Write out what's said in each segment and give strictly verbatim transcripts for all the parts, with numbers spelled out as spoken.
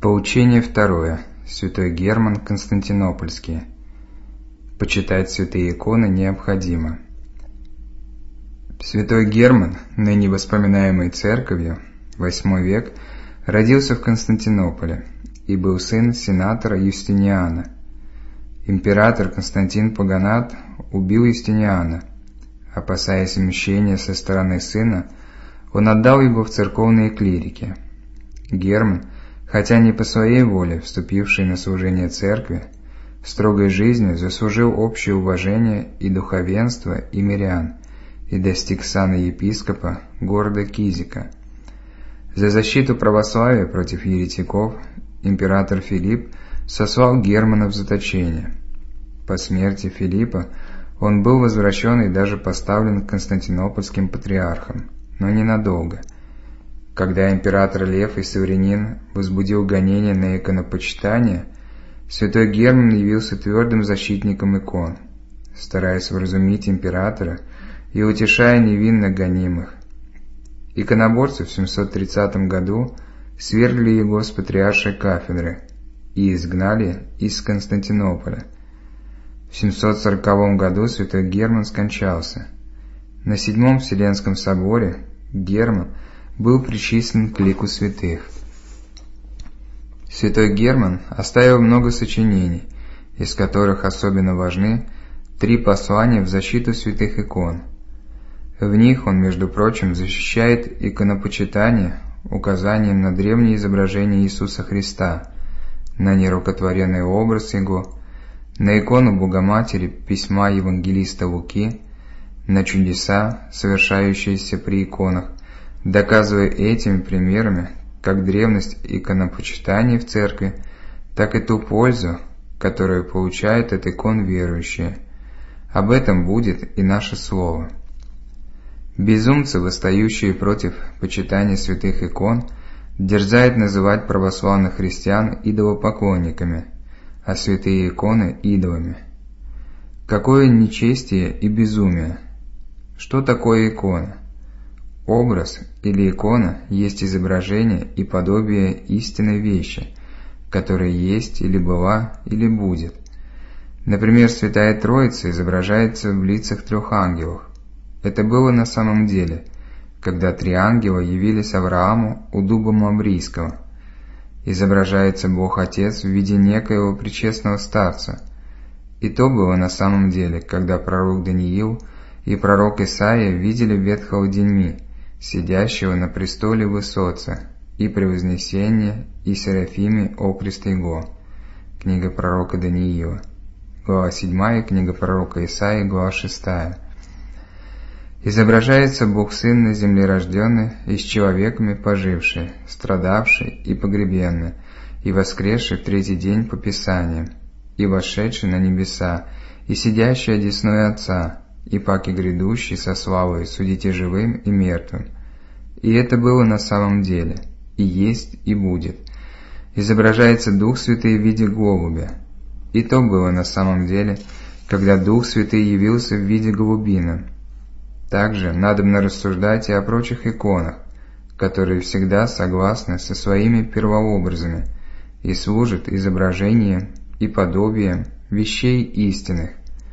Поучение второе. Святой Герман Константинопольский. Почитать святые иконы необходимо. Святой Герман, ныне воспоминаемый церковью, восьмой век, родился в Константинополе и был сын сенатора Юстиниана. Император Константин Паганат убил Юстиниана. Опасаясь мщения со стороны сына, он отдал его в церковные клирики. Герман, хотя не по своей воле вступивший на служение церкви, строгой жизнью заслужил общее уважение и духовенства, и мирян, и достиг сана епископа города Кизика. За защиту православия против еретиков император Филипп сослал Германа в заточение. По смерти Филиппа он был возвращен и даже поставлен константинопольским патриархом, но ненадолго. Когда император Лев и Северянин возбудил гонение на иконопочитание, святой Герман явился твердым защитником икон, стараясь вразумить императора и утешая невинно гонимых. Иконоборцы в семьсот тридцатом году свергли его с патриаршей кафедры и изгнали из Константинополя. В семьсот сороковом году святой Герман скончался. На Седьмом Вселенском соборе Герман был причислен к лику святых. Святой Герман оставил много сочинений, из которых особенно важны три послания в защиту святых икон. В них он, между прочим, защищает иконопочитание указанием на древнее изображение Иисуса Христа, на нерукотворенный образ Его, на икону Богоматери письма евангелиста Луки, на чудеса, совершающиеся при иконах, доказывая этими примерами как древность иконопочитания в церкви, так и ту пользу, которую получают от икон верующие. Об этом будет и наше слово. Безумцы, восстающие против почитания святых икон, дерзают называть православных христиан идолопоклонниками, а святые иконы – идолами. Какое нечестие и безумие! Что такое икона? Образ или икона есть изображение и подобие истинной вещи, которая есть или была, или будет. Например, Святая Троица изображается в лицах трех ангелов. Это было на самом деле, когда три ангела явились Аврааму у дуба Мамрийского. Изображается Бог Отец в виде некоего пречестного старца. И то было на самом деле, когда пророк Даниил и пророк Исаия видели ветхого Деньми, сидящего на престоле высоца, и превознесение, и серафиме окрест его. Книга пророка Даниила. Глава седьмая, книга пророка Исаии, глава шестая. Изображается Бог Сын на земле рожденный и с человеками поживший, страдавший и погребенный, и воскресший в третий день по Писаниям, и вошедший на небеса, и сидящий одесную Отца, и паки грядущий со славой судите живым и мертвым. И это было на самом деле, и есть, и будет. Изображается Дух Святый в виде голубя. И то было на самом деле, когда Дух Святый явился в виде голубином. Также надобно рассуждать и о прочих иконах, которые всегда согласны со своими первообразами и служат изображением и подобием вещей истинных.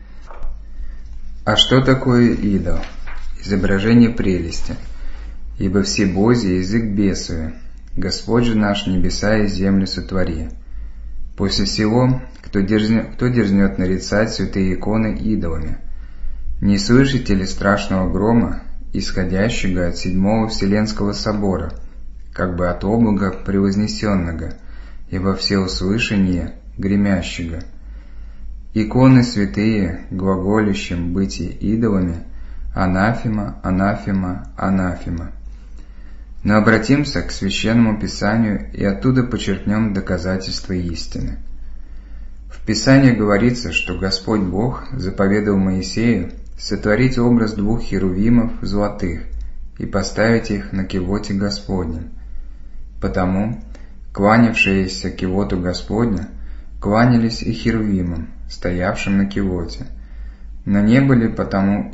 А что такое идол? Изображение прелести. Ибо все бози язык бесовый, Господь же наш небеса и землю сотвори. После сего, кто дерзнет, кто дерзнет нарицать святые иконы идолами? Не слышите ли страшного грома, исходящего от Седьмого Вселенского собора, как бы от облака превознесенного, и во всеуслышание гремящего? Иконы святые, глаголющим быть идолами, анафема, анафема, анафема. Но обратимся к Священному Писанию и оттуда почерпнем доказательства истины. В Писании говорится, что Господь Бог заповедал Моисею сотворить образ двух херувимов золотых и поставить их на кивоте Господнем. Потому кланявшиеся кивоту Господня кланялись и херувимам, стоявшим на кивоте, но не были потому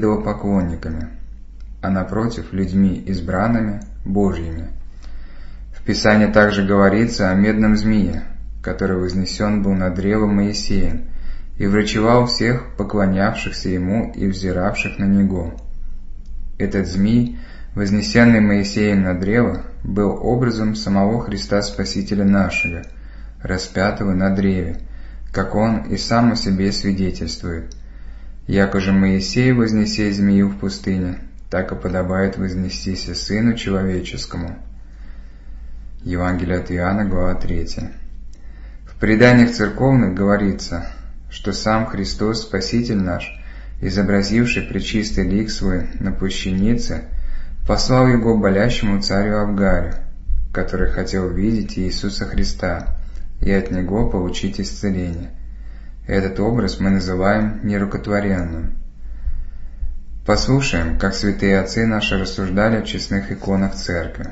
идолопоклонниками, а напротив людьми избранными Божьими. В Писании также говорится о медном змее, который вознесен был над древом Моисеем, и врачевал всех поклонявшихся ему и взиравших на него. Этот змей, вознесенный Моисеем на древо, был образом самого Христа Спасителя нашего, распятого на древе, как он и сам о себе свидетельствует. Яко же Моисей вознесей змею в пустыне, так и подобает вознестися Сыну Человеческому. Евангелие от Иоанна, глава третья. В преданиях церковных говорится, что сам Христос, Спаситель наш, изобразивший пречистый лик свой на плащанице, послал его болящему царю Авгарю, который хотел видеть Иисуса Христа и от него получить исцеление. Этот образ мы называем нерукотворенным. Послушаем, как святые отцы наши рассуждали о честных иконах церкви.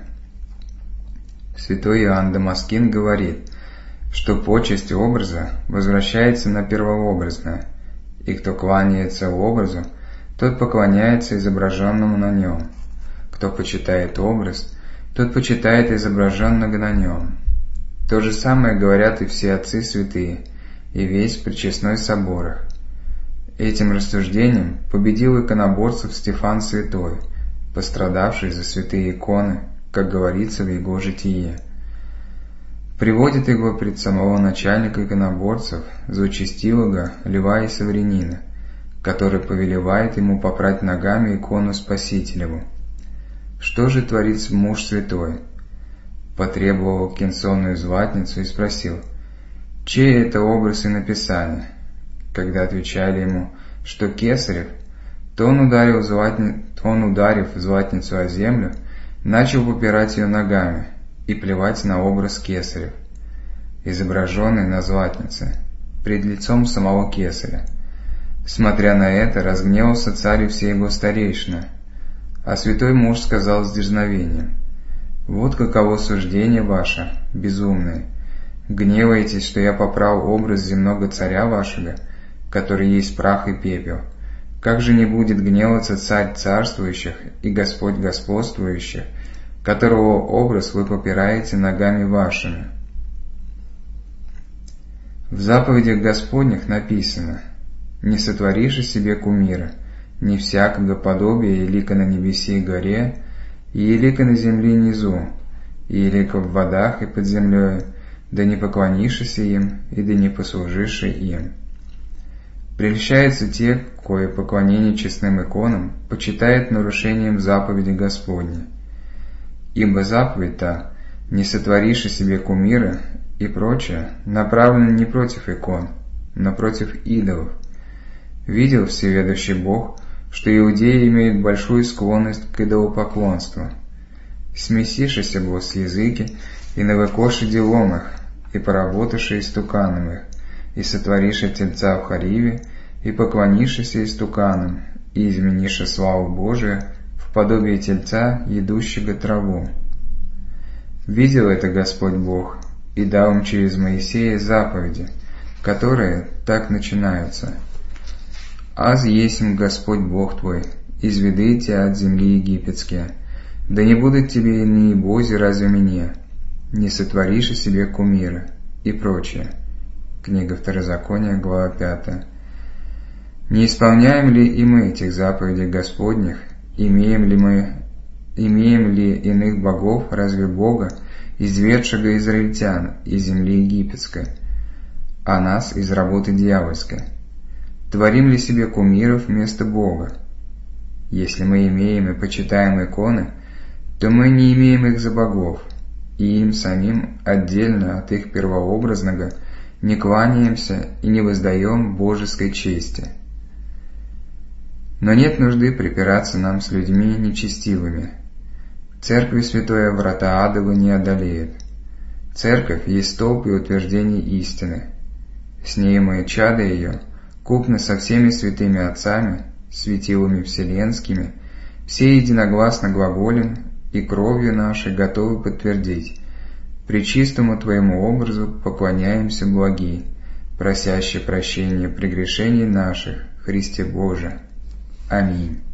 Святой Иоанн Дамаскин говорит, что почесть образа возвращается на первообразное, и кто кланяется образу, тот поклоняется изображенному на нем. Кто почитает образ, тот почитает изображенного на нем. То же самое говорят и все отцы святые, и весь пречестной соборах. Этим рассуждением победил иконоборцев Стефан Святой, пострадавший за святые иконы, как говорится в его житие. Приводит его пред самого начальника иконоборцев, злочестивого Льва и Саврянина, который повелевает ему попрать ногами икону Спасителеву. Что же творит муж святой? Потребовал кинсонную златницу и спросил, чей это образ и написание? Когда отвечали ему, что Кесарев, то он, ударил златни... то он, ударив златницу о землю, начал попирать ее ногами и плевать на образ Кесарев, изображенный на златнице, пред лицом самого Кесаря. Смотря на это, разгневался царь и все его старейшины, а святой муж сказал с дерзновением, «Вот каково суждение ваше, безумное! Гневаетесь, что я поправил образ земного царя вашего, который есть прах и пепел. Как же не будет гневаться царь царствующих и Господь господствующих, которого образ вы попираете ногами вашими?» В заповедях Господних написано, «Не сотворишь из себе кумира, ни всякого подобия и лика на небеси и горе, и лика на земле низу, и лика в водах и под землею, да не поклонишься им, и да не послужишь им». Прельщаются те, кое поклонение честным иконам почитает нарушением заповеди Господней. Ибо заповедь та «не сотворишь из себе кумира» и прочее направлена не против икон, но против идолов. Видел всеведущий Бог, что иудеи имеют большую склонность к идолопоклонству. Смесишися бо с языки, и навыкоши делом их, и поработаши истуканом их, и сотвориша тельца в хариве, и поклонишься истуканам, и измениша славу Божию в подобие тельца, едущего траву. Видел это Господь Бог, и дал им через Моисея заповеди, которые так начинаются. «Аз есмь Господь Бог твой, изведи тебя от земли египетские, да не будут тебе иные бози разве мне, не сотворишь себе кумира» и прочее. Книга Второзакония, глава пятая. Не исполняем ли и мы этих заповедей Господних, имеем ли мы, имеем ли иных богов, разве Бога, изведшего израильтян из земли египетской, а нас из работы дьявольской? Творим ли себе кумиров вместо Бога? Если мы имеем и почитаем иконы, то мы не имеем их за богов, и им самим отдельно от их первообразного не кланяемся и не воздаем божеской чести. Но нет нужды припираться нам с людьми нечестивыми. Церкви святое врата адовы не одолеет. Церковь есть столб и утверждение истины. С ней мы, чада ее, купны со всеми святыми отцами, светилами вселенскими, все единогласно глаголем и кровью нашей готовы подтвердить: пречистому Твоему образу поклоняемся, благи, просяще прощения прегрешений наших, Христе Боже. Аминь.